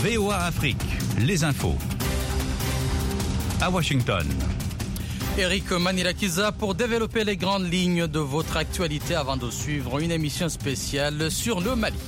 VOA Afrique, les infos. À Washington. Eric Manilakiza pour développer les grandes lignes de votre actualité avant de suivre une émission spéciale sur le Mali.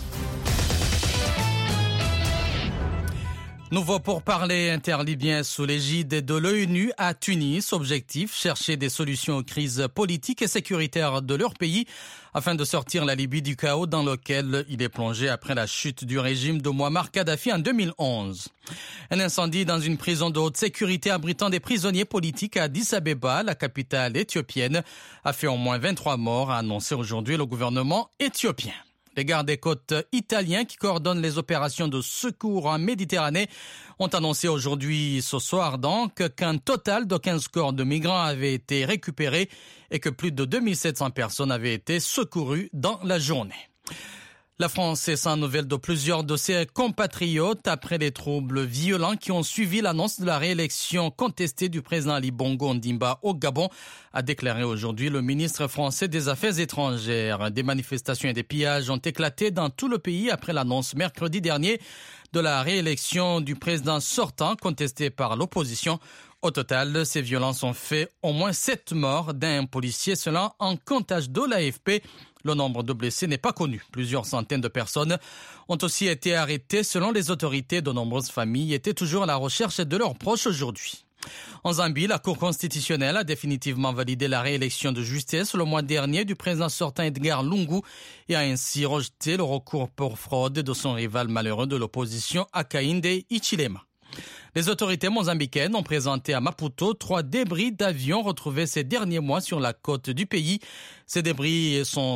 Nouveau pourparlers interlibyens sous l'égide de l'ONU à Tunis. Objectif, chercher des solutions aux crises politiques et sécuritaires de leur pays afin de sortir la Libye du chaos dans lequel il est plongé après la chute du régime de Mouammar Kadhafi en 2011. Un incendie dans une prison de haute sécurité abritant des prisonniers politiques à Addis Abeba, la capitale éthiopienne, a fait au moins 23 morts, a annoncé aujourd'hui le gouvernement éthiopien. Les gardes-côtes italiens qui coordonnent les opérations de secours en Méditerranée ont annoncé aujourd'hui, ce soir donc, qu'un total de 15 corps de migrants avaient été récupérés et que plus de 2700 personnes avaient été secourues dans la journée. La France est sans nouvelles de plusieurs de ses compatriotes après les troubles violents qui ont suivi l'annonce de la réélection contestée du président Ali Bongo Ondimba au Gabon, a déclaré aujourd'hui le ministre français des Affaires étrangères. Des manifestations et des pillages ont éclaté dans tout le pays après l'annonce mercredi dernier de la réélection du président sortant contesté par l'opposition. Au total, ces violences ont fait au moins 7 morts d'un policier selon un comptage de l'AFP. Le nombre de blessés n'est pas connu. Plusieurs centaines de personnes ont aussi été arrêtées selon les autorités. De nombreuses familles étaient toujours à la recherche de leurs proches aujourd'hui. En Zambie, la Cour constitutionnelle a définitivement validé la réélection de justesse le mois dernier du président sortant Edgar Lungu et a ainsi rejeté le recours pour fraude de son rival malheureux de l'opposition Hakainde Hichilema. Les autorités mozambicaines ont présenté à Maputo 3 débris d'avions retrouvés ces derniers mois sur la côte du pays. Ces débris sont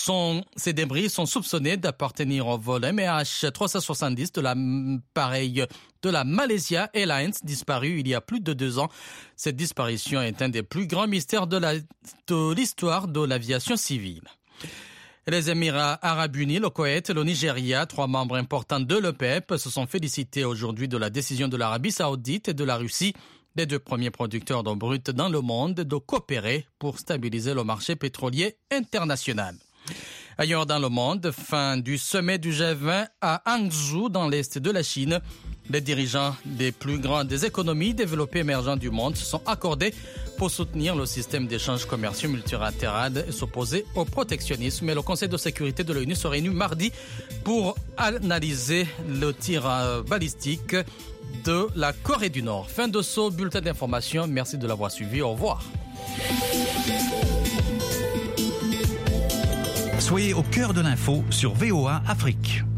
soupçonnés d'appartenir au vol MH370 de l'appareil de la Malaysia Airlines, disparu il y a plus de 2 ans. Cette disparition est un des plus grands mystères de l'histoire de l'aviation civile. Les Émirats arabes unis, le Koweït et le Nigeria, 3 membres importants de l'OPEP, se sont félicités aujourd'hui de la décision de l'Arabie saoudite et de la Russie, les 2 premiers producteurs d'eau brute dans le monde, de coopérer pour stabiliser le marché pétrolier international. Ailleurs dans le monde, fin du sommet du G20 à Hangzhou, dans l'est de la Chine. Les dirigeants des plus grandes économies développées émergentes du monde se sont accordés pour soutenir le système d'échanges commerciaux multilatéral et s'opposer au protectionnisme. Et le Conseil de sécurité de l'ONU se réunit mardi pour analyser le tir balistique de la Corée du Nord. Fin de ce bulletin d'information. Merci de l'avoir suivi. Au revoir. Soyez au cœur de l'info sur VOA Afrique.